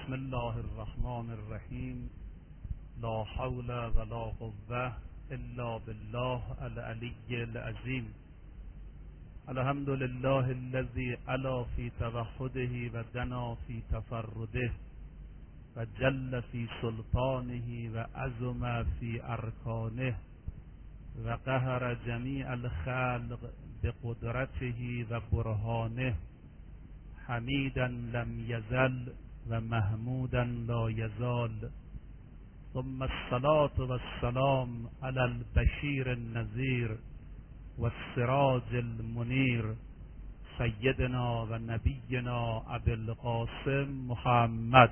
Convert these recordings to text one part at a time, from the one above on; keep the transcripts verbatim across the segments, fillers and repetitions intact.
بسم الله الرحمن الرحیم. لا حول ولا قوة الا بالله العلی العظیم. الحمد لله الذي علا في توحده و دنا في تفرده و جل في سلطانه و عظم في ارکانه و قهر جمیع الخلق بقدرته و برهانه، حمیدا لم یزل و محمودا لا یزال. ثم الصلاة والسلام على البشیر النذیر و السراج المنیر سیدنا و نبینا ابی القاسم محمد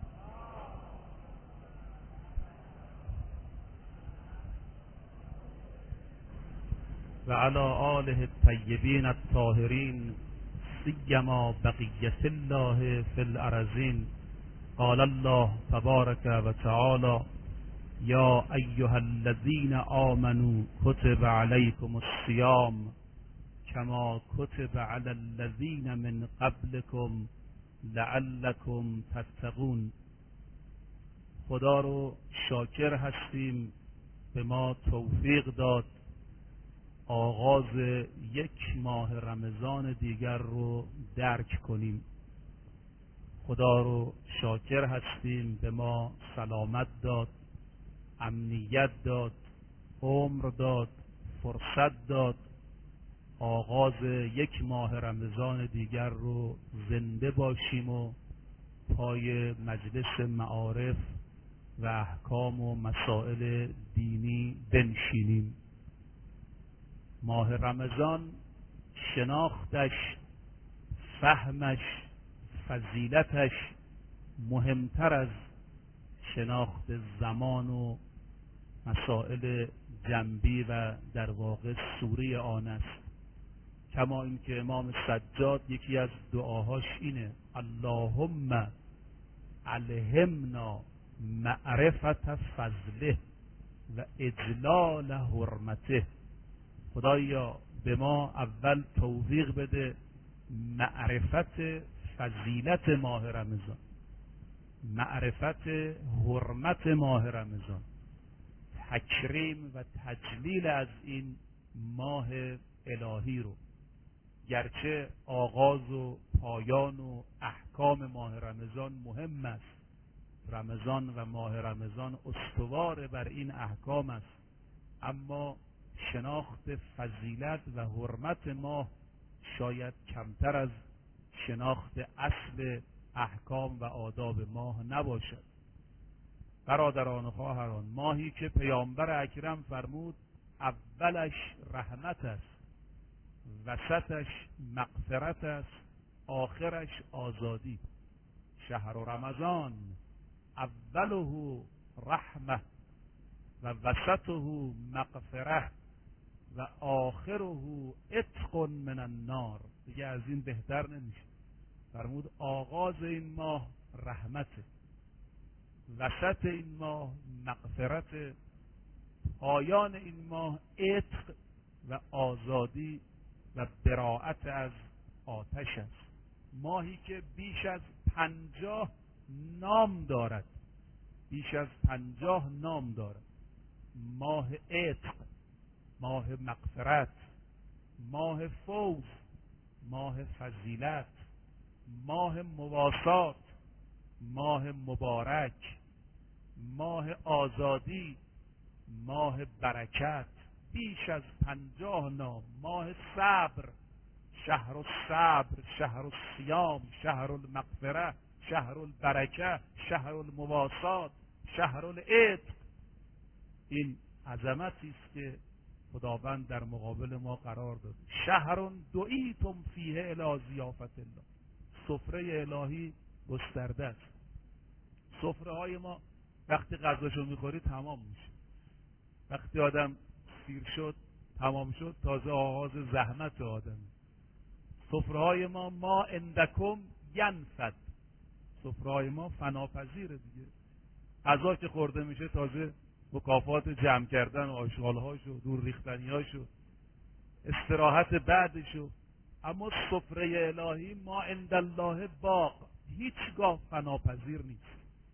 و علی آله الطیبین الطاهرین سیما بقیة الله فی الارضین. قال الله تبارک و تعالی: یا ایها الذین آمنوا کتب علیکم الصیام کما کتب علی الذین من قبلکم لعلکم تتقون. خدا رو شاکر هستیم به ما توفیق داد آغاز یک ماه رمضان دیگر رو درک کنیم. خدا رو شاکر هستیم به ما سلامت داد، امنیت داد، عمر داد، فرصت داد آغاز یک ماه رمضان دیگر رو زنده باشیم و پای مجلس معارف و احکام و مسائل دینی بنشینیم. ماه رمضان شناختش، فهمش، فضیلتش مهمتر از شناخت زمان و مسائل جنبی و در واقع سوری آن است. کما اینکه امام سجاد یکی از دعاهاش اینه: اللهم الهمنا معرفت فضله و اجلال حرمته. خدایا به ما اول توفیق بده معرفت فضیلت ماه رمضان، معرفت حرمت ماه رمضان، تکریم و تجلیل از این ماه الهی رو. گرچه آغاز و پایان و احکام ماه رمضان مهم است، رمضان و ماه رمضان استوار بر این احکام است، اما شناخت فضیلت و حرمت ماه شاید کمتر از شناخت اصل احکام و آداب ماه نباشد. برادران و خواهران، ماهی که پیامبر اکرم فرمود اولش رحمت است، وسطش مغفرت است، آخرش آزادی. شهر رمضان اوله رحمه و وسطه مغفره و آخره عتق من النار. دیگه از این بهتر نمیشه. فرمود آغاز این ماه رحمته، وسط این ماه مغفرت، پایان این ماه عتق و آزادی و براءت از آتش است. ماهی که بیش از پنجاه نام دارد، بیش از پنجاه نام دارد: ماه عتق، ماه مغفرت، ماه فوز، ماه فضیلت، ماه مواسات، ماه مبارک، ماه آزادی، ماه برکت. بیش از پنجاه نام. ماه صبر، شهر الصبر، شهر الصیام، شهر المغفره، شهر البرکه، شهر المواسات، شهر العتق. این عظمتی است که خداوند در مقابل ما قرار داد. شهر دعیتم فیه الی ضیافت الله. سفره الهی گسترده است. سفره های ما وقتی غذاشو میخوری تمام میشه. وقتی آدم سیر شد تمام شد، تازه آغاز زحمت آدم. سفره های ما ما عندکم ینفد. سفره های ما فناپذیره دیگه. غذا که خورده میشه تازه مکافات جمع کردن و آشغالهاشو، دور ریختنیاشو، استراحت بعدشو. اما سفره الهی ما عند الله باق. هیچگاه فناپذیر نیست.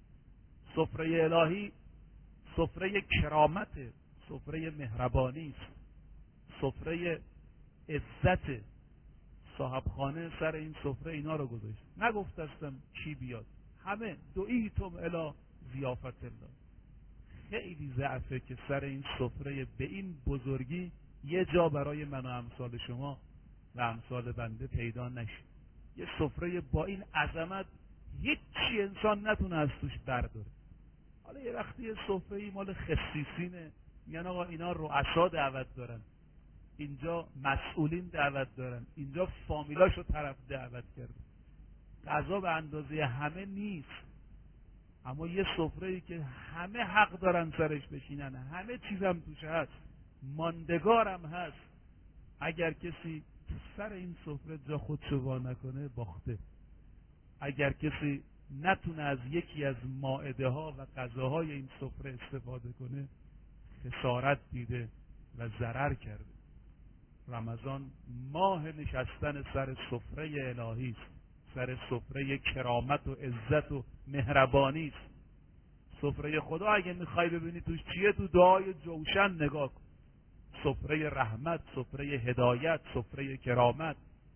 سفره الهی سفره کرامت، سفره مهربانی است، سفره عزت. صاحب خانه سر این سفره اینا رو گذاشت، نگفتستم کی بیاد، همه دعیتم الی ضیافت الله. خیلی ضعفه که سر این سفره به این بزرگی یه جا برای من و امثال شما و امثال بنده پیدا نشه. یه سفره با این عظمت هیچی انسان نتونه از توش برداره. حالا یه وقتی یه سفره مال خصیصینه، میگن آقا اینا رؤسا دعوت دارن، اینجا مسئولین دعوت دارن، اینجا فامیلاشو طرف دعوت کرده، غذا به اندازه همه نیست. اما یه سفره‌ای که همه حق دارن سرش بشینن، همه چیزم توش هست، ماندگارم هست، اگر کسی سر این سفره جا خودشو وا نکنه باخته. اگر کسی نتونه از یکی از مائده ها و غذاهای این سفره استفاده کنه خسارت دیده و ضرر کرده. رمضان ماه نشستن سر سفره الهی است، سر سفره کرامت و عزت و مهربانی است. سفره خدا اگه میخوای ببینی توش چیه، تو دعای جوشن نگاه کن. سفره رحمت، سفره هدایت، سفره کرامت.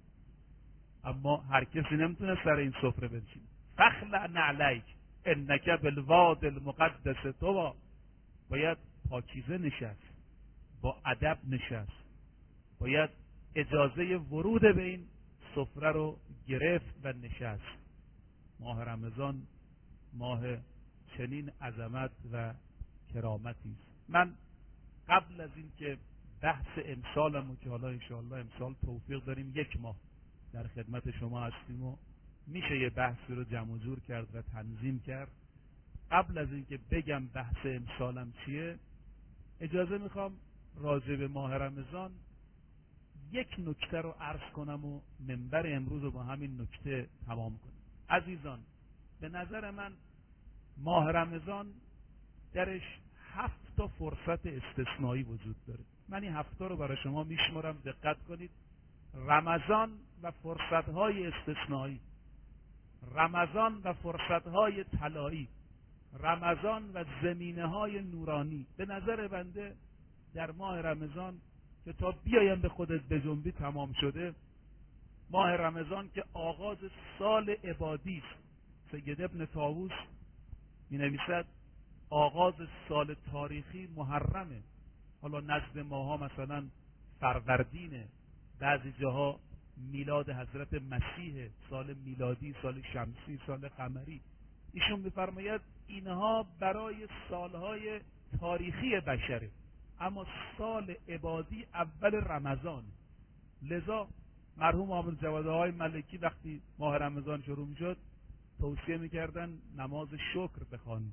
اما هر کسی نمیتونه سر این سفره بنشینه. فخلع نعلیک انک بالواد المقدس طوی. باید پاکیزه نشست، با ادب نشست، باید اجازه ورود به این سفره رو گرفت و نشست. ماه رمضان ماه چنین عظمت و کرامتی است. من قبل از این که بحث امسالمو که حالا انشاءالله امسال توفیق داریم یک ماه در خدمت شما هستیم و میشه یه بحثی رو جمع و جور کرد و تنظیم کرد، قبل از این که بگم بحث امسالم چیه، اجازه میخوام راجع به ماه رمضان یک نکته رو عرض کنم و منبر امروز رو با همین نکته تمام کنم. عزیزان، به نظر من ماه رمضان درش هفت تا فرصت استثنایی وجود داره. من این هفت تا رو برای شما میشمارم، دقت کنید. رمضان و فرصتهای استثنایی، رمضان و فرصتهای طلایی، رمضان و زمینه‌های نورانی. به نظر بنده در ماه رمضان که تا بیایم به خودت بجنبی تمام شده. ماه رمضان که آغاز سال عبادی است. سید ابن طاووس می نویسد آغاز سال تاریخی محرمه. حالا نزد ماها مثلا فروردینه، بعضی جاها میلاد حضرت مسیح، سال میلادی، سال شمسی، سال قمری. ایشون میفرماید اینها برای سالهای تاریخی بشره، اما سال عبادی اول رمضان. لذا مرحوم حامد جوادهای ملکی وقتی ماه رمضان شروع میشد توصیه میکردن نماز شکر بخوانید.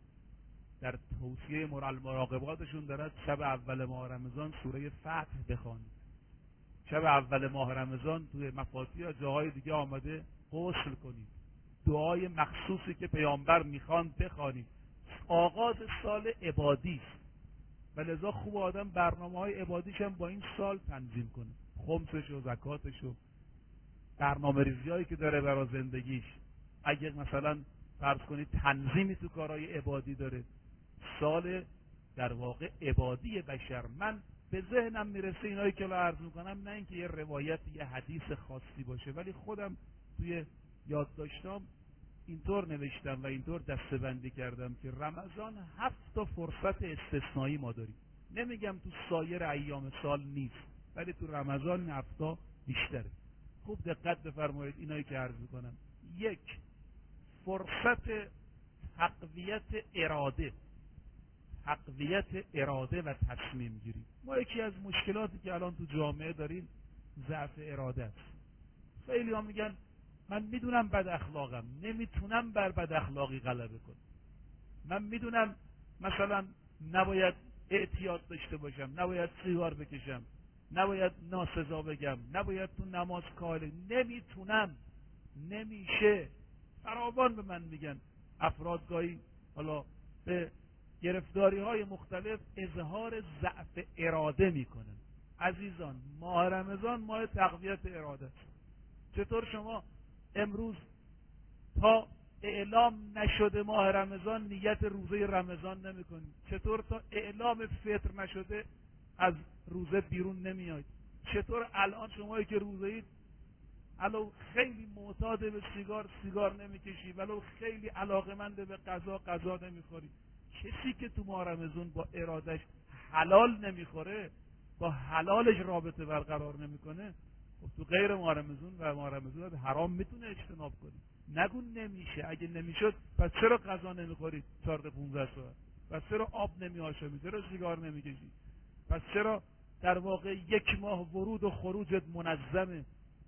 در توصیه مراقباتشون دارد شب اول ماه رمضان سوره فتح بخوانید. شب اول ماه رمضان توی مفاتیح جاهای دیگه آمده غسل کنید، دعای مخصوصی که پیامبر میخوان بخوانید. آغاز سال عبادی است و لذا خوب آدم برنامه های عبادیش هم با این سال تنظیم کنه، خمسش و زکاتش و برنامه ریزی هایی که داره برای زندگیش. اگر مثلا فرض کنید تنظیمی تو کارهای عبادی داره، سال در واقع عبادی بشر. من به ذهنم میرسه اینایی که عرض میکنم نه اینکه یه روایت یه حدیث خاصی باشه، ولی خودم توی یادداشتام اینطور نوشتم و اینطور دسته‌بندی کردم که رمضان هفت تا فرصت استثنایی ما داریم. نمیگم تو سایر ایام سال نیست، ولی تو رمضان هفت تا بیشتره. خوب دقت بفرمایید اینایی که عرض میکنم. یک، فرصت تقویت اراده، تقویت اراده و تصمیم گیری. ما یکی از مشکلاتی که الان تو جامعه داریم ضعف اراده است. خیلی ها میگن من میدونم بد اخلاقم، نمیتونم بر بد اخلاقی غلبه کنم. من میدونم مثلا نباید اعتیاد داشته باشم، نباید سیگار بکشم، نباید ناسزا بگم، نباید تو نماز کاهل، نمیتونم، نمیشه. فراوان به من میگن افراد گاهی حالا به گرفتاری های مختلف اظهار ضعف اراده میکنن. عزیزان، ماه رمضان ماه تقویت اراده است. چطور شما امروز تا اعلام نشده ماه رمضان نیت روزه رمضان نمی‌کنید؟ چطور تا اعلام فطر نشده از روزه بیرون نمیاید؟ چطور الان شمایی که روزه اید ولو خیلی معتاد به سیگار سیگار نمیکشی، ولو خیلی علاقمند به غذا غذا نمیخوری؟ کسی که تو ماه رمضان با ارادش حلال نمیخوره، با حلالش رابطه برقرار نمیکنه، خب تو غیر ماه رمضان و ماه رمضان حرام میتونه اجتناب کنی. نگو نمیشه. اگه نمیشد پس چرا غذا نمیخورید چهارده پونزده ساعت؟ پس چرا آب نمیآشامی؟ چرا سیگار نمیکشی؟ پس چرا در واقع یک ماه ورود و خروجت منظمه؟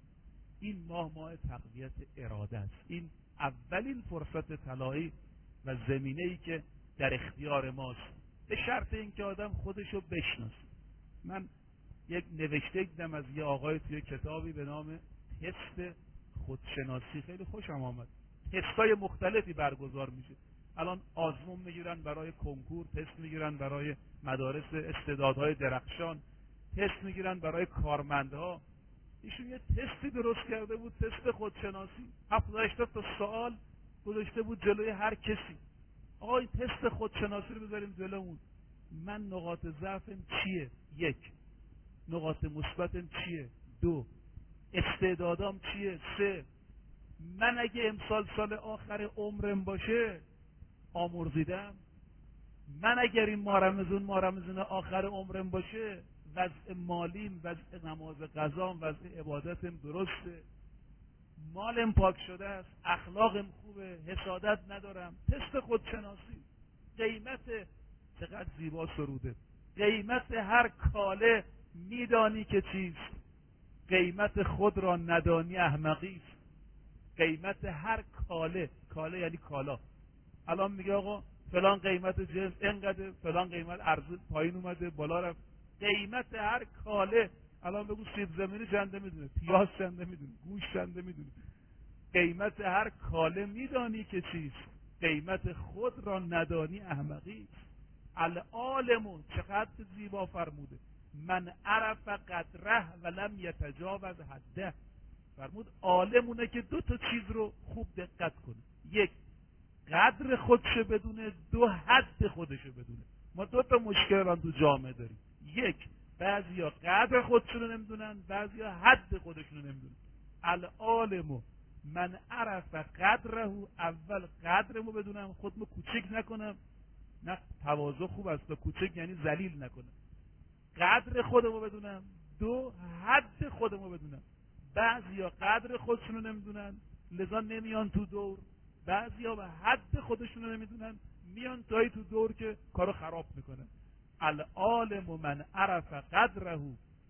این ماه ماه تقویت اراده است. این اولین فرصت طلایی و زمینه‌ای که در اختیار ماست، به شرط اینکه آدم خودشو بشناسه. من یک نوشته دیدم از یه آقای توی کتابی به نام تست خودشناسی، خیلی خوشم آمد. تستای مختلفی برگزار میشه. الان آزمون میگیرن برای کنکور، تست میگیرن برای مدارس استعدادهای درخشان، تست میگیرن برای کارمندها. ایشون یه تستی درست کرده بود، تست خودشناسی. هفتاد هشتاد تا سوال گذاشته بود جلوی هر کسی. آقا این تست خودشناسی رو بذاریم جلومون. من نقاط ضعفم چیه؟ یک. نقاط مثبتم چیه؟ دو. استعدادام چیه؟ سه. من اگه امسال سال آخر عمرم باشه آمرزیدم؟ من اگر این ماه رمضان ماه رمضان آخر عمرم باشه وضع مالیم، وضع نماز قضام، وضع عبادتم درسته، مالم پاک شده است، اخلاقم خوبه، حسادت ندارم. تست خودشناسی. قیمت، چقدر زیبا سروده، قیمت هر کاله میدانی که چیست، قیمت خود را ندانی احمقی است. قیمت هر کاله، کاله یعنی کالا. الان میگه آقا فلان قیمت جنس اینقدر، فلان قیمت ارز پایین اومده بالا رفت. قیمت هر کاله، الان بگو سیب زمینی چنده میدونه، پیاز چنده میدونه، گوشت چنده میدونه. قیمت هر کاله میدانی که چیست، قیمت خود را ندانی احمقی است. العالم، چقدر زیبا فرموده، من عرف قدره ولم یتجاوز حده. فرمود عالمونه که دو تا چیز رو خوب دقت کنه. یک، قدر خودشو بدونه. دو، حد خودشو بدونه. ما دو تا مشکل رو تو جامعه داریم. یک، بعضیا قدر خودشون رو نمیدونن، بعضیا حد خودشون رو نمیدونن. العالم من عرف قدره، اول قدرمو بدونم، خودمو کوچک نکنم. نه تواضع خوب است، کوچک یعنی ذلیل نکنم. قدر خودمو بدونم. دو، حد خودمو بدونم. بعضیا قدر خودشون رو نمیدونن لذا نمیان تو دور، بعضیا به حد خودشون رو نمیدونن میان تایی تو دور که کارو خراب میکنن. العالم من عرف قدره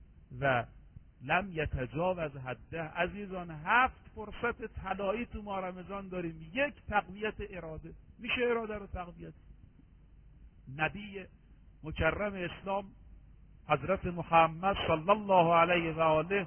و لم یتجاوز حده. عزیزان، هفت فرصت طلایی تو ماه رمضان داریم. یک، تقویت اراده. میشه اراده رو تقویت. نبی مکرم اسلام حضرت محمد صلی الله علیه و آله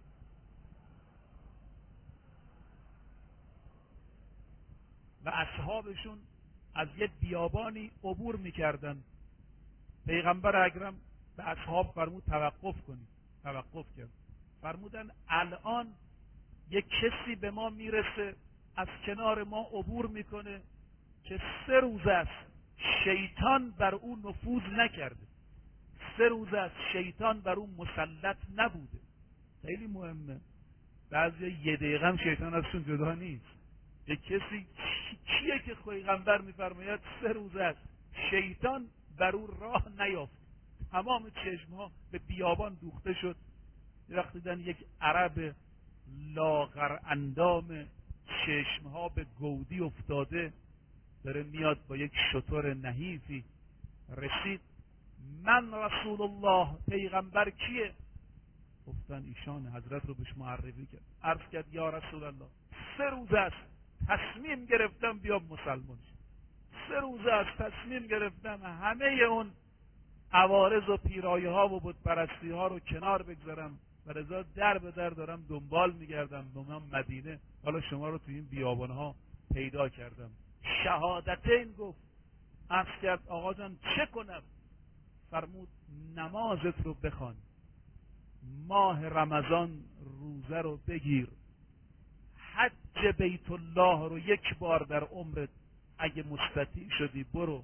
و اصحابشون از یک بیابانی عبور میکردن. پیغمبر اکرم به اصحاب فرمود توقف کنید. توقف کرد. فرمودن الان یک کسی به ما میرسه از کنار ما عبور میکنه که سه روز است شیطان بر او نفوذ نکرده، سه روز است شیطان بر او مسلط نبوده. خیلی مهمه. بعضی یه دقیقه هم شیطان ازشون جدا نیست. یک کسی کیه که پیغمبر میفرماید سه روز است شیطان بر او راه نیافت، تمام چشمها به بیابان دوخته شد. وقتی دیدن یک عرب لاغر اندام چشمها به گودی افتاده داره میاد با یک شتر نحیفی، رسید. من رسول الله، پیغمبر کیه؟ گفتن ایشان. حضرت رو بهش معرفی کرد. عرض کرد یا رسول الله سه روز است تصمیم گرفتم بیام مسلمان شم. سه روز است تصمیم گرفتم همه اون عوارض و پیرایه ها و بت پرستی ها رو کنار بگذارم و رضا در به در دارم دنبال میگردم به مدینه. حالا شما رو تو این بیابان ها پیدا کردم. شهادتین گفت. عرض کرد آقا جان چه کنم؟ فرمود نمازت رو بخوان، ماه رمضان روزه رو بگیر، حج حج بیت الله رو یک بار در عمرت اگه مستطیع شدی برو.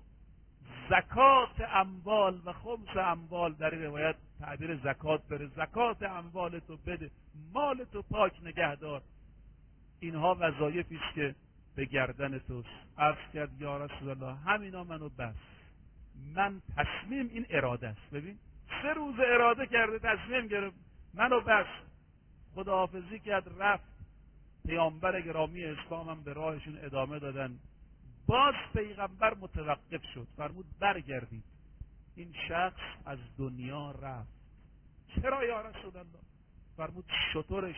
زکات اموال و خمس اموال، در این روایت تعبیر زکات بره، زکات اموال تو بده، مال تو پاک نگهدار. اینها وظایفی است که به گردن توست. عرض کرد یا رسول الله همینا منو بس، من تصمیم، این اراده است. ببین سه روز اراده کرده، تصمیم گرفت، منو بس. خداحافظی کرد، رفت. پیامبر گرامی اسلام هم به راهشون ادامه دادن. باز پیغمبر متوقف شد، فرمود برگردید. این شخص از دنیا رفت. چرا یا رسول الله؟ فرمود شترش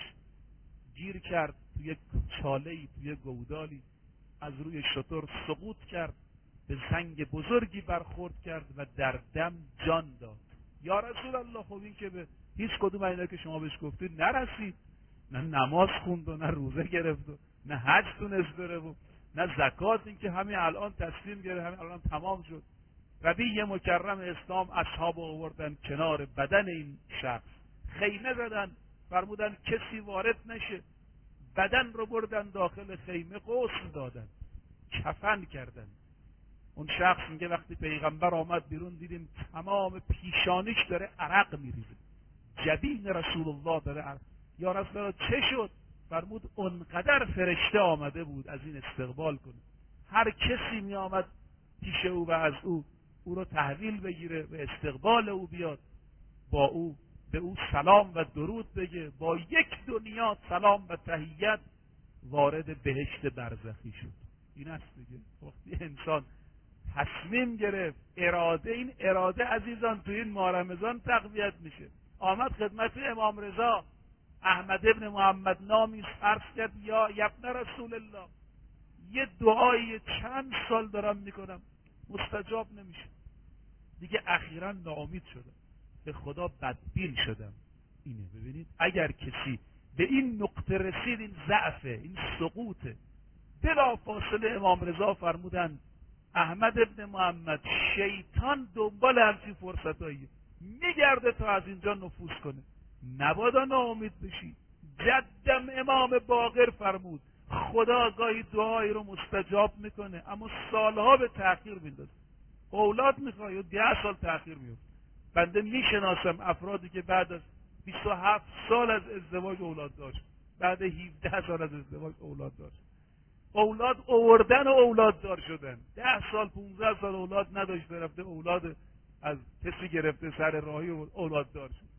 گیر کرد توی چاله‌ای، توی گودالی، از روی شتر سقوط کرد، به سنگ بزرگی برخورد کرد و در دم جان داد. یا رسول الله خب این که به هیچ کدوم اینا که شما بهش گفتید نرسید، نه نماز خوند و نه روزه گرفت و نه حج تونست بره و نه زکات، این که همین الان تسلیم گرفت، همین الان تمام شد. نبی مکرم اسلام اصحاب آوردن کنار بدن این شخص، خیمه زدن، فرمودن کسی وارد نشه. بدن رو بردن داخل خیمه، غسل دادن، کفن کردن. اون شخص میگه وقتی پیغمبر آمد بیرون دیدیم تمام پیشانیش داره عرق میریزه، جبین رسول الله داره عرق. یا رسول الله چه شد؟ فرمود اونقدر فرشته آمده بود از این استقبال کنه، هر کسی می آمد پیش او و از او او رو تحویل بگیره، به استقبال او بیاد، با او به او سلام و درود بگه، با یک دنیا سلام و تحیت وارد بهشت برزخی شد. این است دیگه. وقتی انسان تصمیم گرفت، اراده، این اراده عزیزان تو این ماه رمضان تقویت میشه. آمد خدمت امام رضا احمد ابن محمد نامی، عرض کرد یا ابن رسول الله، یه دعایی چند سال دارم میکنم مستجاب نمیشه، دیگه اخیرا ناامید شدم، به خدا بدبین شدم. اینه ببینید، اگر کسی به این نقطه رسید، این ضعفه، این سقوطه. بلا فاصله امام رضا فرمودن احمد ابن محمد شیطان دنبال همچین فرصتایی میگرده تا از اینجا نفوذ کنه، نبادا ناامید بشی. جدم امام باقر فرمود خدا گاهی دعایی رو مستجاب میکنه اما سالها به تأخیر میندازه. اولاد میخوای و ده سال تأخیر میفته. بنده میشناسم افرادی که بعد از بیست و هفت سال از ازدواج اولاد داشت، بعد هفده سال از ازدواج اولاد داشت، اولاد آوردن و اولاد دار شدن، ده سال پونزده سال اولاد نداشته، رفته اولاد از کسی گرفته سر راهی و اولاد دار شد.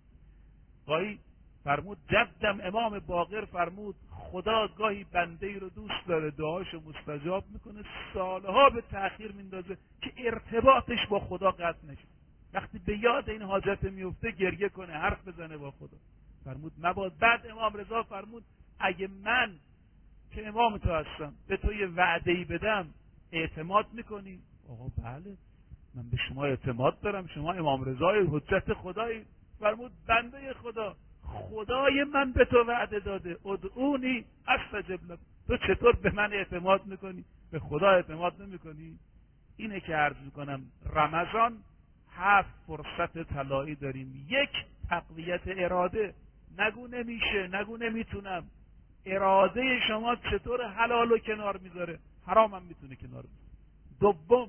گاهی فرمود جدم امام باقر فرمود خدا گاهی بنده ای رو دوست داره دعاشو مستجاب میکنه، سالها به تأخیر میندازه که ارتباطش با خدا قطع نشه. وقتی به یاد این حاجت میفته گریه کنه، حرف بزنه با خدا. فرمود مباد. بعد امام رضا فرمود اگه من که امام تو هستم به تو یه وعده‌ای بدم اعتماد میکنی؟ آقا بله من به شما اعتماد دارم، شما امام رضای حجت خدایی. فرمود بنده خدا، خدای من به تو وعده داده ادعونی استجب لک، تو چطور به من اعتماد میکنی به خدا اعتماد نمیکنی؟ اینه که عرض میکنم رمضان هفت فرصت طلایی داریم. یک، تقویت اراده. نگو نمیشه، نگو نمیتونم. اراده شما چطور حلالو کنار میذاره، حرام هم میتونه کنار بذاره. دوم،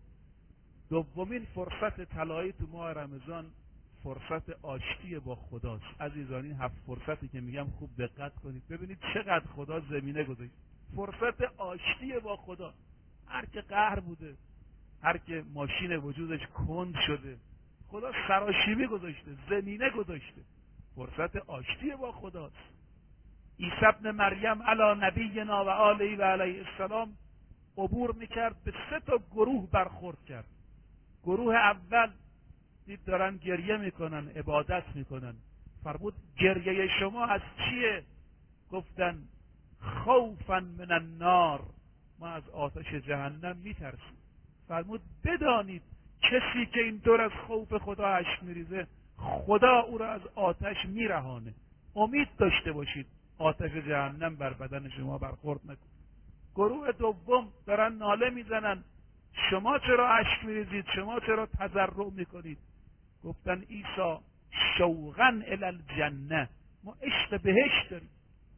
دومین فرصت طلایی تو ماه رمضان فرصت آشتی با خداست. عزیزان این هفت فرصتی که میگم خوب دقت کنید، ببینید چقدر خدا زمینه گذاشت. فرصت آشتی با خدا. هر که قهر بوده، هر که ماشین وجودش کند شده، خدا سراشیبی گذاشته، زمینه گذاشته. فرصت آشتی با خداست. عیسی ابن مریم علی نبینا و آله و علیه السلام عبور میکرد، به سه تا گروه برخورد کرد. گروه اول دید دارن گریه میکنن، عبادت میکنن. فرمود گریه شما از چیه؟ گفتن خوفا من النار، ما از آتش جهنم میترسیم. فرمود بدانید کسی که اینطور از خوف خدا اشک میریزه، خدا او را از آتش میرهانه. امید داشته باشید آتش جهنم بر بدن شما برخورد نکنه. گروه دوم دارن ناله میزنن، شما چرا اشک میریزید، شما چرا تضرع میکنید؟ گفتن عیسی شوقا الی الجنه، ما عشق بهشت داریم.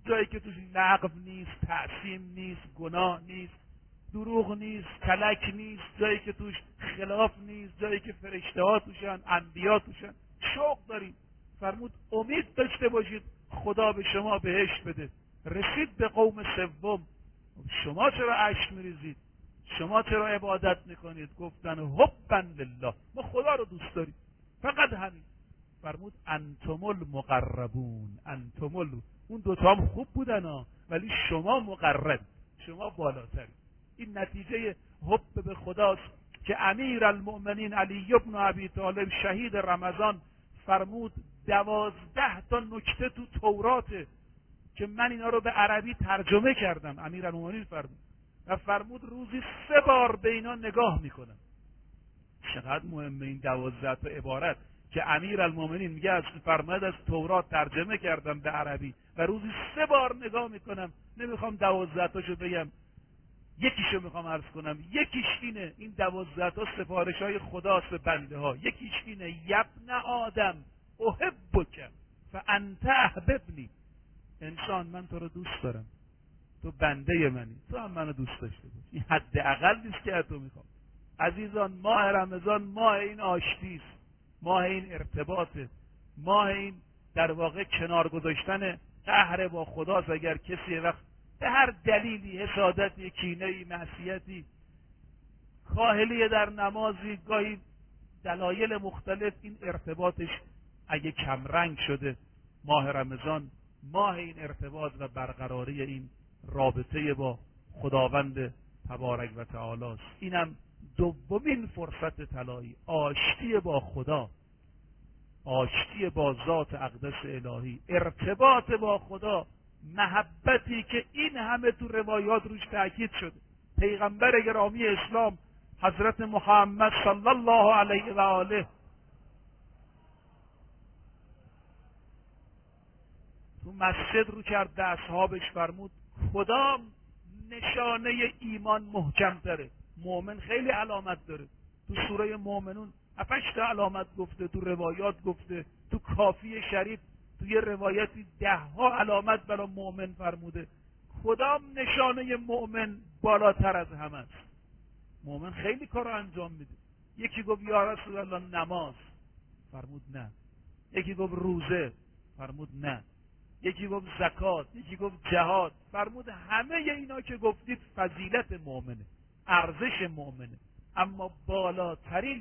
جایی که توش لغو نیست، تعصیم نیست، گناه نیست، دروغ نیست، کلک نیست، جایی که توش خلاف نیست، جایی که فرشته ها توشن، انبیا توشن. شوق داریم. فرمود امید داشته باشید خدا به شما بهشت بده. رسید به قوم سوم، شما چرا اشک میریزید؟ شما چرا عبادت میکنید؟ گفتن حبا لله، ما خدا رو دوست داریم، فقط همین. فرمود انتم المقربون، انتم ال... اون دوتا هم خوب بودن ها، ولی شما مقرب، شما بالاتر. این نتیجه حب به خداست که امیر المؤمنین علی بن ابی طالب شهید رمضان فرمود دوازده تا نکته تو توراته که من اینا رو به عربی ترجمه کردم. امیر المؤمنین فرمود و فرمود روزی سه بار به اینا نگاه میکنم. چقدر مهمه این دوازده تا عبارت که امیر المؤمنین میگه از فرمود از تورات ترجمه کردم به عربی و روزی سه بار نگاه میکنم. نمیخوام دوازده تاشو بگم، یکیشو میخوام عرض کنم. یکیش اینه، این دوازده تا سفارش های خداست به بنده ها. یکیش اینه یبن آدم احبک فانت احببنی. انسان من تو رو دوست دارم، تو بنده منی، تو هم منو دوست داشته باش. این حداقل نیست که تو میخوام. عزیزان ماه رمضان ماه این آشتیست، ماه این ارتباطه، ماه این در واقع کنار گذاشتن قهر با خداست. اگر کسی وقت به هر دلیلی حسادتی، کینه‌ای، معصیتی، کاهلی در نمازی، گاهی دلایل مختلف این ارتباطش اگه کمرنگ شده، ماه رمضان ماه این ارتباط و برقراری این رابطه با خداوند تبارک و تعالی است. اینم دومین فرصت طلایی، آشتی با خدا، آشتی با ذات اقدس الهی، ارتباط با خدا، محبتی که این همه تو روایات روش تاکید شده. پیغمبر گرامی اسلام حضرت محمد صلی الله علیه و آله تو مسجد رو کرد به اصحابش فرمود خدا نشانه ایمان محکم تره. مؤمن خیلی علامت داره، تو سوره مؤمنون هفتش تا علامت گفته، تو روایات گفته، تو کافی شریف تو یه روایتی ده ها علامت برای مؤمن فرموده. خدا نشانه مؤمن بالاتر از همه است. مؤمن خیلی کار انجام میده. یکی گفت یا رسول الله نماز، فرمود نه. یکی گفت روزه، فرمود نه. یکی گفت زکات، یکی گفت جهاد، فرمود همه اینا که گفتید فضیلت مؤمنه، ارزش مؤمنه، اما بالاترین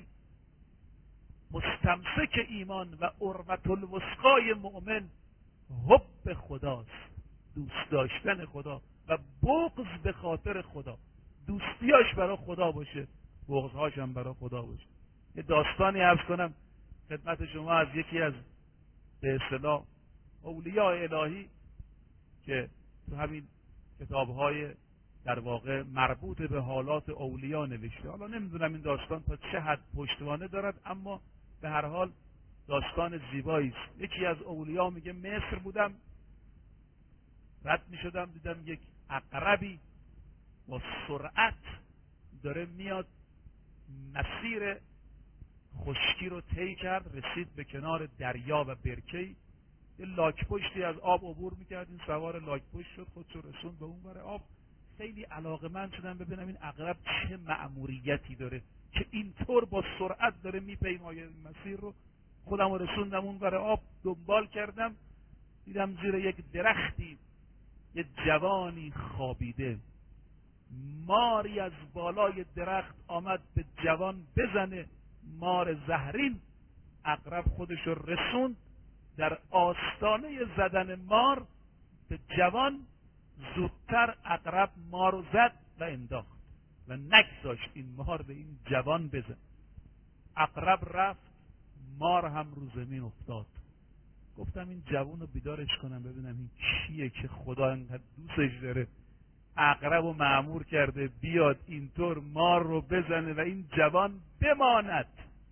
مستمسک ایمان و عروة الوثقای مؤمن حب خداست، دوست داشتن خدا و بغض به خاطر خدا. دوستیاش برای خدا باشه، بغضهاش هم برای خدا باشه. یه داستانی عرض کنم خدمت شما از یکی از به اصطلاح اولیاء الهی که تو همین کتاب‌های در واقع مربوط به حالات اولیاء نوشته. حالا نمیدونم این داستان تا چه حد پشتوانه دارد، اما به هر حال داستان زیبایی است. یکی از اولیاء میگه مصر بودم، رد میشدم دیدم یک عقربی با سرعت داره میاد، مسیر خشکی رو طی کرد، رسید به کنار دریا و برکه‌ای. یه لاک پشتی از آب عبور میکرد، این سوار لاک پشت شد، خودشو رسوند به اون ور آب. خیلی علاقه‌مند شدم ببینم این عقرب چه مأموریتی داره که اینطور با سرعت داره میپیماید این مسیر رو. خودم رو رسوندم اون ور آب، دنبال کردم، دیدم زیر یک درختی یه جوانی خوابیده. ماری از بالای درخت آمد به جوان بزنه، مار زهرین. عقرب خودش رو رسوند در آستانه زدن مار به جوان، زودتر عقرب مار رو زد و انداخت و نگذاشت این مار به این جوان بزن. عقرب رفت، مار هم رو زمین افتاد. گفتم این جوان رو بیدارش کنم ببینم این کیه که خدا انقدر دوستش داره، عقرب رو مأمور کرده بیاد اینطور مار رو بزنه و این جوان بماند.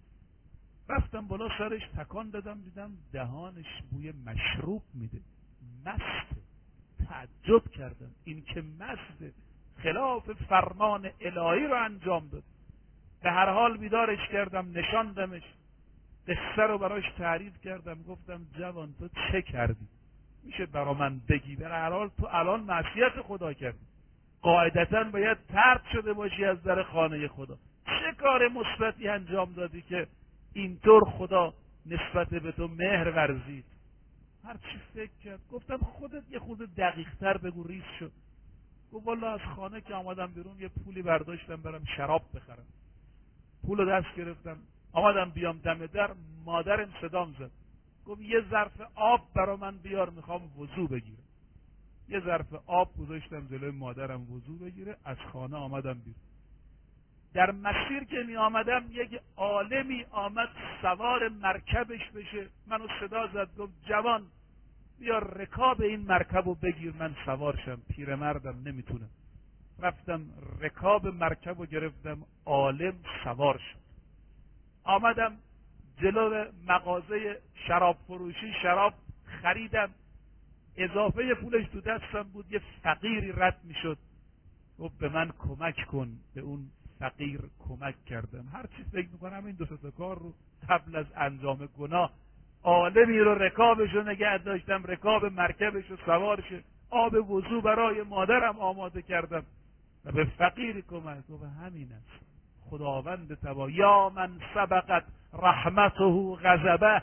رفتم بالا سرش تکان دادم، دیدم دهانش بوی مشروب میده، مسته. تعجب کردم این که مسته، خلاف فرمان الهی رو انجام داد. به هر حال بیدارش کردم، نشاندمش، قصه رو براش تعریف کردم. گفتم جوان تو چه کردی؟ میشه برا من بگی در حال تو الان معصیت خدا کردی، قاعدتا باید طرد شده باشی از در خانه خدا. چه کار مثبتی انجام دادی که اینطور خدا نسبت به تو مهر ورزید؟ هر چی فکر کرد. گفتم خودت یه خورده دقیق تر بگو، ریز شد. گفت والا از خانه که آمدم بیرون یه پولی برداشتم برم شراب بخرم، پولو دست گرفتم آمدم بیام دم در، مادرم صدام زد، گفت یه ظرف آب برا من بیار میخوام وضو بگیرم. یه ظرف آب گذاشتم جلوی مادرم وضو بگیره، از خانه آمدم بیرون. در مسیر که می آمدم یک عالمی آمد سوار مرکبش بشه، منو صدا زد، گفت جوان بیا رکاب این مرکب رو بگیر من سوارشم، پیرمردم نمیتونم. رفتم رکاب مرکب رو گرفتم، عالم سوار شد. آمدم جلو مغازه شراب فروشی، شراب خریدم، اضافه پولش تو دستم بود. یه فقیری رد میشد، گفت به من کمک کن. به اون فقیر کمک کردم. هر چی فکر میکنم این دو تا کار رو قبل از انجام گناه، عالمی رو رکابش رو نگه داشتم، رکاب مرکبش رو سوار شه، آب وضو برای مادرم آماده کردم و به فقیر کمک. گفت همین است خداوند تبا. یا من سبقت رحمته غضبه.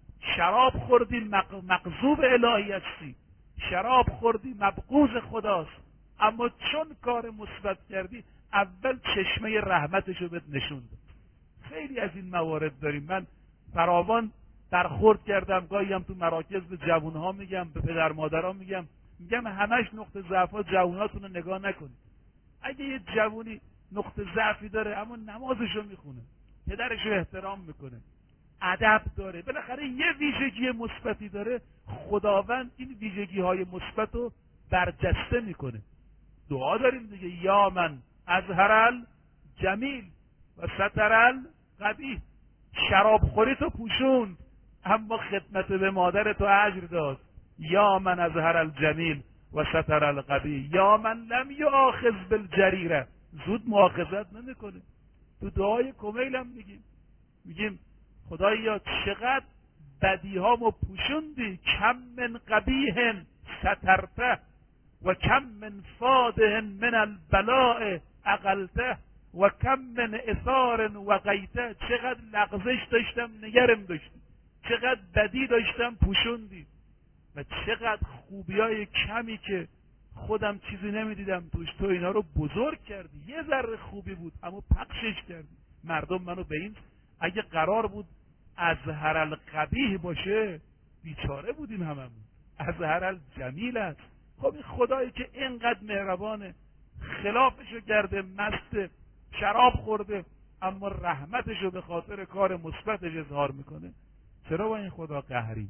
شراب خوردی مغضوب الهی هستی، شراب خوردی مبغوض خداست، اما چون کار مثبت کردی اول چشمه رحمتشو بهت نشون داد. خیلی از این موارد داریم. من فراوان برخورد کردم، گاهی هم تو مراکز به جوانها میگم، به پدر مادرها میگم، میگم همش نقطه ضعفات جواناتون رو نگاه نکنید. اگه یه جوونی نقطه ضعفی داره اما نمازشو میخونه، پدرشو احترام میکنه، ادب داره، بالاخره یه ویژگی مثبتی داره، خداوند این ویژگی های مثبت رو برجسته میکنه. دعا داریم دیگه، یا من اظهر الجمیل و ستر القبیح. شراب خوری تو پوشوند اما خدمت به مادر تو اجر داد. یا من اظهر الجمیل و ستر القبیح، یا من لم یؤاخذ بالجریره. زود مؤاخذت نمیکنه. تو دعای کمیل هم میگیم میگیم خدایا چقدر بدیهامو پوشوندی، کم من قبیح سترته و کم من فاده من البلاء اقلته و کم من اثار و غیته. چقدر لغزش داشتم نگرم داشتی، چقدر بدی داشتم پوشوندی، و چقدر خوبی های کمی که خودم چیزی نمیدیدم توش تو اینا رو بزرگ کردی. یه ذره خوبی بود اما پخشش کردی. مردم منو به این، اگه قرار بود اظهر القبیح باشه بیچاره بودیم هممون. اظهر الجمیل است. خب این خدایی که اینقدر مهربانه، خلافشو کرده، مست شراب خورده اما رحمتشو به خاطر کار مثبتش اظهار میکنه، چرا با این خدا قهری؟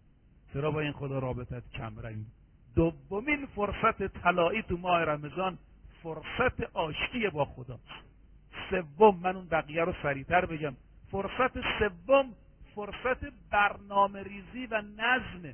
چرا با این خدا رابطت کمرنگ؟ دومین فرصت طلایی تو ماه رمضان فرصت آشتی با خدا. سوم، من اون بقیه رو سریعتر بگم، فرصت سوم فرصت برنامه ریزی و نظمه.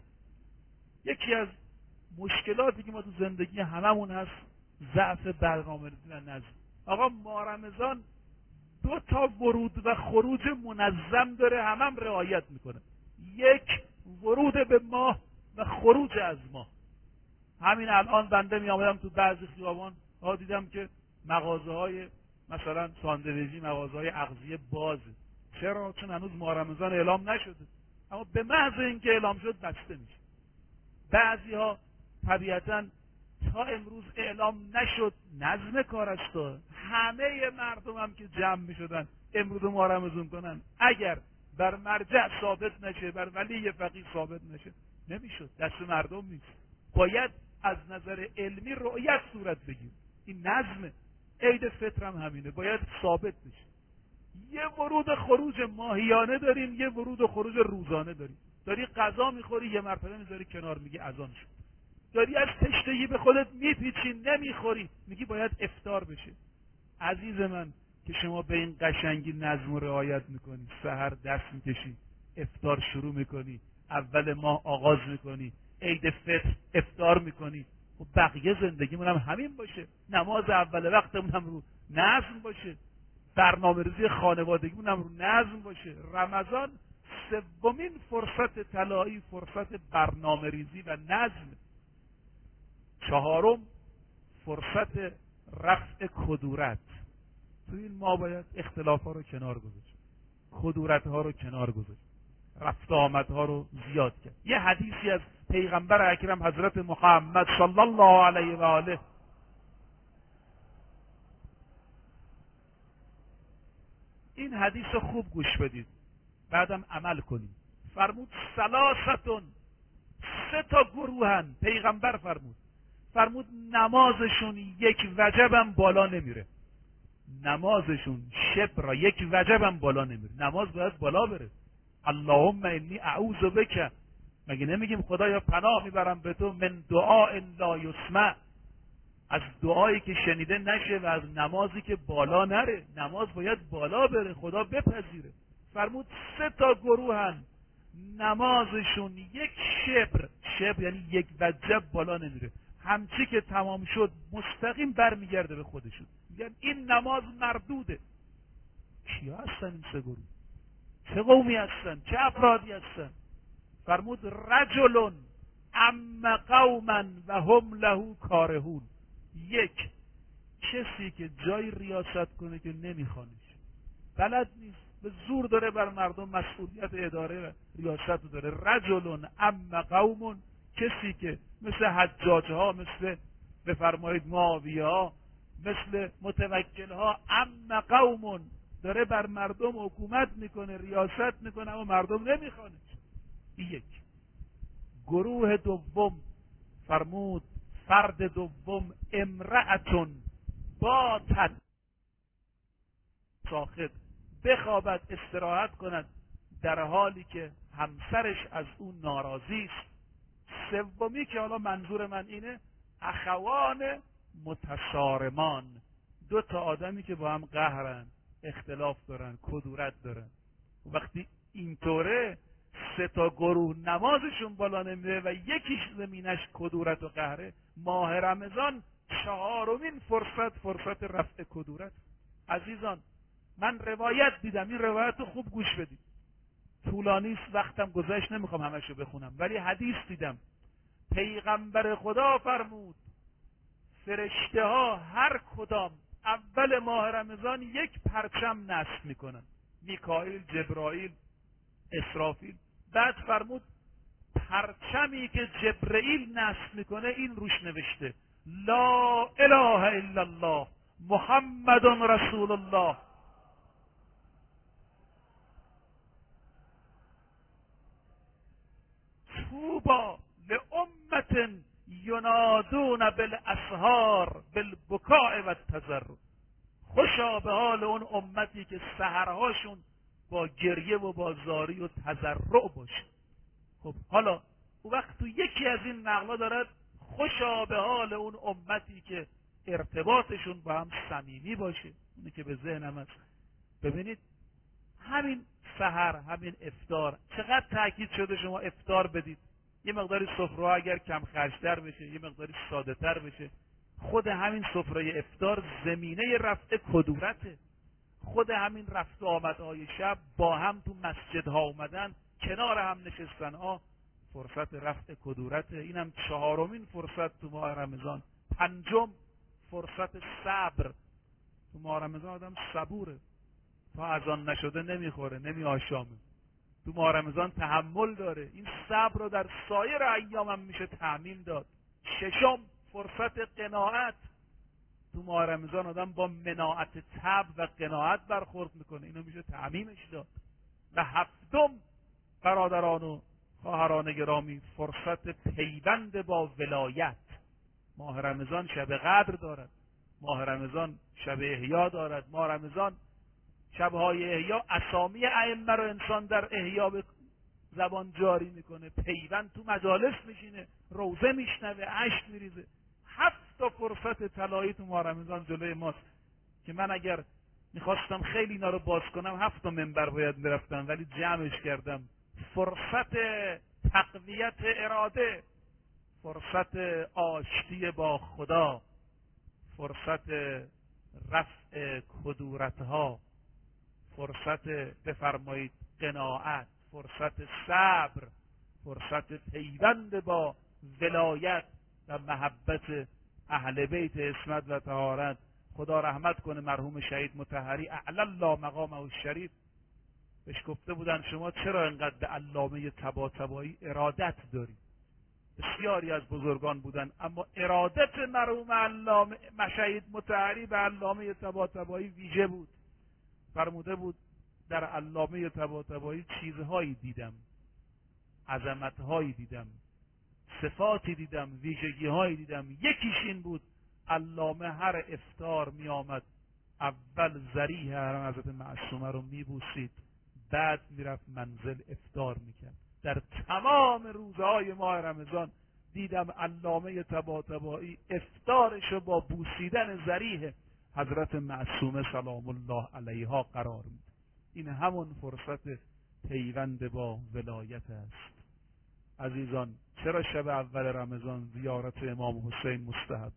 یکی از مشکلاتی که ما تو زندگی هممون هست ضعف برنامه ریزی و نظم. آقا ماه رمضان دو تا ورود و خروج منظم داره، همم هم رعایت میکنه. یک، ورود به ماه و خروج از ماه. همین الان بنده می آمدم تو بعضی خیابان ها دیدم که مغازه های مثلا ساندویچی، مغازه های اغذیه بازه. چرا؟ چون هنوز ماه رمضان اعلام نشده، اما به محض اینکه اعلام شد بسته میشه. بعضی ها طبیعتاً تا امروز اعلام نشد، نظم کار است. همه مردم هم که جمع می شدن امروز ماه رمضان کنن، اگر بر مرجع ثابت نشه، بر ولی فقیه ثابت نشه، نمیشد. دست مردم نیست. باید از نظر علمی رؤیت صورت بگیر. این نظم. عید فطر هم همینه، باید ثابت بشه. یه ورود خروج ماهیانه داریم، یه ورود و خروج روزانه داریم. داری غذا میخوری یه مرتبه میذاری کنار میگی اذان شد. داری از تشنگی به خودت میپیچی نمیخوری میگی باید افطار بشه. عزیز من که شما به این قشنگی نظم و رعایت میکنی، سحر دست میکشی، افطار شروع میکنی، اول ماه آغاز میکنی، عید فطر افطار میکنی، خب بقیه زندگیمون هم همین باشه. نماز اول وقتمون هم رو نظم باشه، برنامه ریزی خانوادگیمون هم رو نظم باشه. رمضان سومین فرصت طلایی فرصت برنامه ریزی و نظم. چهارم فرصت رفع کدورت. تو این ما باید اختلاف ها رو کنار گذاشت، کدورت ها رو کنار گذاشت، رفت آمد ها رو زیاد کرد. یه حدیثی از پیغمبر اکرم حضرت محمد صلی الله علیه و آله، این حدیث رو خوب گوش بدید بعدم عمل کنید. فرمود سلاستون، سه تا گروهن. پیغمبر فرمود فرمود نمازشون یک وجبم بالا نمیره، نمازشون شبر یک وجبم بالا نمیره. نماز باید بالا بره. اللهم انی اعوذ بک، مگه نمیگیم خدایا پناه میبرم به تو من دعاء لا یسمع، از دعایی که شنیده نشه و از نمازی که بالا نره. نماز باید بالا بره، خدا بپذیره. فرمود سه تا گروهن نمازشون یک شبر، شبر یعنی یک وجب بالا نمیره، همچی که تمام شد مستقیم برمیگرده به خودشون. میگن این نماز مردوده. کیا هستن این سه گروه؟ چه قومی هستن؟ چه افرادی هستن؟ فرمود رجلون ام قوما و هم له کارهون. یک، کسی که جای ریاست کنه که نمیخوانش، بلد نیست، به زور داره بر مردم مسئولیت اداره و ریاست داره. رجلون ام قومون، کسی که مثل حجاج ها، مثل بفرمایید معاویه ها، مثل متوکل ها، ام قومون داره بر مردم حکومت میکنه، ریاست میکنه، اما مردم نمیخوانش. یک. گروه دوم فرمود فرد دوم امرأتون باتت ساخط، بخوابد استراحت کند در حالی که همسرش از اون ناراضی است. سومی که حالا منظور من اینه، اخوان متصارمان، دو تا آدمی که با هم قهرن، اختلاف دارن، کدورت دارن. وقتی اینطوره سه تا گروه نمازشون بالا نمیره و یکیش زمینش کدورت و قهره، ماه رمضان چهارمین فرصت فرصت رفع کدورت. عزیزان من روایت دیدم، این روایت رو خوب گوش بدید، طولانی است، وقتم گذشت، نمیخوام همشو بخونم، ولی حدیث دیدم. پیغمبر خدا فرمود فرشته ها هر کدام اول ماه رمضان یک پرچم نصب میکنن، میکائیل، جبرائیل، اسرافیل. بعد فرمود پرچمی که جبرائیل نصب میکنه این روش نوشته لا اله الا الله محمد رسول الله. توبا لامت ینادون بالاسحار بالبکاء و التضرع. خوشا به حال اون امتی که سحرهاشون با گریه و با زاری و تضرع باشه. خب حالا او وقت تو یکی از این نقلا دارد خوشا به حال اون امتی که ارتباطشون با هم صمیمی باشه، اونی که به ذهنم هست. ببینید همین سحر، همین افطار، چقدر تاکید شده شما افطار بدید. یه مقداری سفره اگر کم خرج‌تر بشه، یه مقداری ساده تر بشه، خود همین سفره افطار زمینه رفع کدورته. خود همین رفت و آمدهای شب، با هم تو مسجدها اومدن، کنار هم نشستن ها، فرصت رفع کدورته. اینم چهارمین فرصت تو ماه رمضان. پنجم فرصت صبر. تو ماه رمضان آدم صبوره، تا اذان نشده نمیخوره، نمی آشامه. تو ماه رمضان تحمل داره. این صبر رو در سایر ایام هم میشه تأمین داد. ششم فرصت قناعت. تو ماه رمضان آدم با مناعت طبع و قناعت برخورد میکنه، اینو میشه تعمیمش داد. و هفتم برادران و خواهران گرامی فرصت پیوند با ولایت. ماه رمضان شب قدر دارد، ماه رمضان شب احیا دارد، ماه رمضان شبهای احیا اسامی ائمه رو انسان در احیا به زبان جاری میکنه، پیوند تو مجالس میشینه، روزه میشنوه، اشک میریزه. هفت تا فرصت طلایی تو ماه رمضان جلوی ماست که من اگر میخواستم خیلی اینا رو باز کنم هفت تا منبر باید میرفتم، ولی جمعش کردم. فرصت تقویت اراده، فرصت آشتی با خدا، فرصت رفع کدورتها، فرصت بفرمایید قناعت، فرصت صبر، فرصت پیوند با ولایت و محبت اهل بیت عصمت و طهارت. خدا رحمت کنه مرحوم شهید مطهری اعلی الله مقامه الشریف، بهش گفته بودن شما چرا انقدر به علامه طباطبایی ارادت داری؟ بسیاری از بزرگان بودن اما ارادت مرحوم علامه شهید مطهری به علامه طباطبایی ویژه بود. فرموده بود در علامه طباطبایی چیزهایی دیدم، عظمتهایی دیدم، صفاتی دیدم، ویژگیهایی دیدم. یکیش این بود علامه هر افطار می آمد اول ذریح حرم حضرت معصومه رو می بوسید، بعد می رفت منزل افطار می کرد. در تمام روزهای ماه رمضان دیدم علامه طباطبایی افطارش رو با بوسیدن ذریح حضرت معصومه سلام الله علیها قرار می. این همون فرصت پیوند با ولایت است. عزیزان، چرا شب اول رمضان زیارت امام حسین مستحب،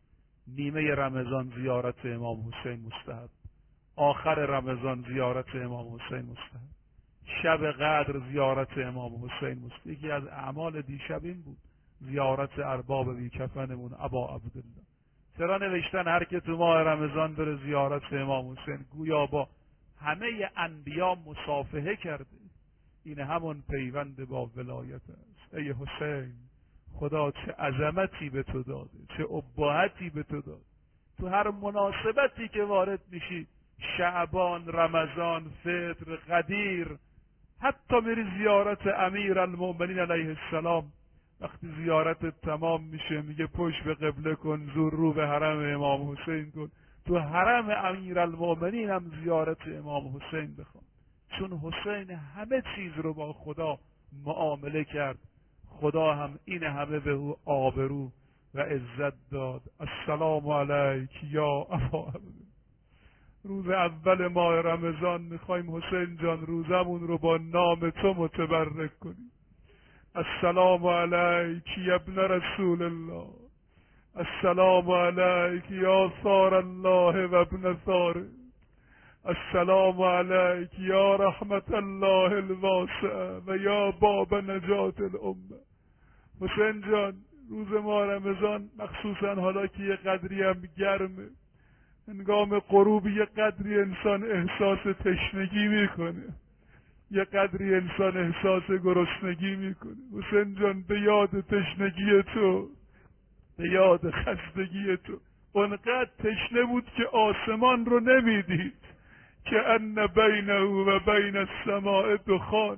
نیمه رمضان زیارت امام حسین مستحب، آخر رمضان زیارت امام حسین مستحب، شب قدر زیارت امام حسین مستحب؟ یکی از اعمال دیشب این بود، زیارت ارباب بی کفنمون ابا عبدالله. چرا نوشتن هر که تو ماه رمضان بره زیارت امام حسین گویا با همه انبیا مصافحه کرده؟ این همون پیوند با ولایت است. ای حسین، خدا چه عظمتی به تو داده، چه ابهتی به تو داده. تو هر مناسبتی که وارد میشی، شعبان، رمضان، فطر، قدیر، حتی میری زیارت امیر المؤمنین علیه السلام، وقتی زیارت تمام میشه میگه پشت به قبله کن، زور رو به حرم امام حسین کن. تو حرم امیر المؤمنین هم زیارت امام حسین بخوان، چون حسین همه چیز رو با خدا معامله کرد. خدا هم این همه به او آبرو و عزت داد. السلام علیک یا ابا عبدالله. روز اول ماه رمضان میخوایم حسین جان روزمون رو با نام تو متبرک کنیم. السلام علیک یا ابن رسول الله، السلام علیک یا ثار الله و ابن ثاره، السلام علیک یا رحمت الله الواسعه و یا باب نجات الامه. حسین جان، روز ماه رمضان مخصوصا حالا که یه قدری هم گرمه، هنگام غروب یه قدری انسان احساس تشنگی میکنه، یه قدری انسان احساس گرسنگی میکنه. حسین جان، به یاد تشنگی تو، به یاد خستگی تو، اونقدر تشنه بود که آسمان رو نمیدید، که ان بینه و بین السماء دخان.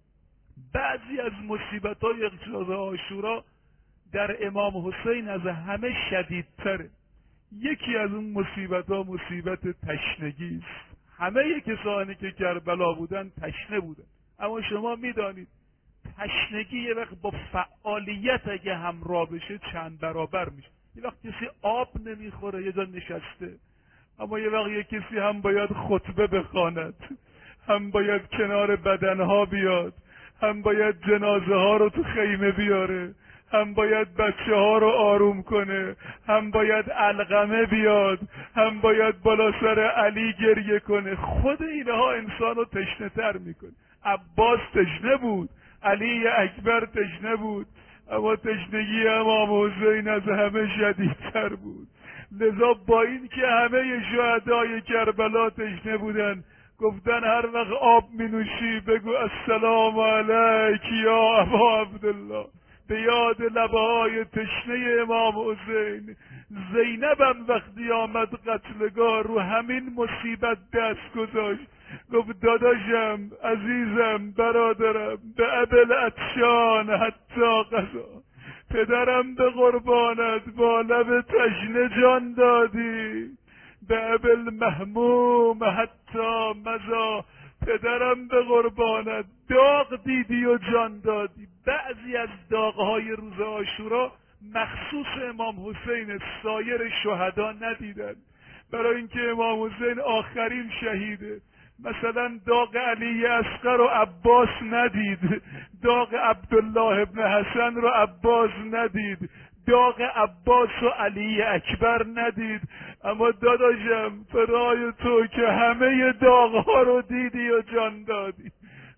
بعضی از مصیبت‌های روز عاشورا در امام حسین از همه شدیدتره. یکی از اون مصیبت‌ها مصیبت تشنگی است. همه کسانی که کربلا بودن تشنه بودن، اما شما میدانید تشنگی یه وقت با فعالیت اگه همراه بشه چند برابر میشه. یه وقت کسی آب نمیخوره یه جا نشسته، اما یه وقت یه کسی هم باید خطبه بخواند، هم باید کنار بدنها بیاد، هم باید جنازه ها رو تو خیمه بیاره، هم باید بچه ها رو آروم کنه، هم باید علقمه بیاد، هم باید بالا سر علی گریه کنه. خود اینها انسان رو تشنه تر میکنه. عباس تشنه بود، علی اکبر تشنه بود، اما تشنگی امام حسین از همه شدیدتر بود. لذا با این که همه شهدای کربلا تشنه بودن، گفتن هر وقت آب می نوشی بگو السلام علیک یا ابا عبدالله، به یاد لبه های تشنه امام حسین. زینبم وقتی آمد قتلگاه رو همین مصیبت دست گذاشت، گفت داداشم، عزیزم، برادرم، به ابل عطشان حتی قضا، پدرم به قربانت با لب تشنه جان دادی، به ابل محموم حتی مزا، پدرم به قربانت داغ دیدی و جان دادی. بعضی از داغهای روز عاشورا مخصوص امام حسین، سایر شهدا ندیدن، برای اینکه امام حسین آخرین شهیده. مثلا داغ علی اصغر و عباس ندید، داغ عبدالله ابن حسن رو عباس ندید، داغ عباس و علی اکبر ندید. اما داداشم، فرای تو که همه داغ ها رو دیدی و جان دادی،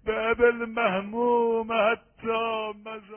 به بالمهموم حتی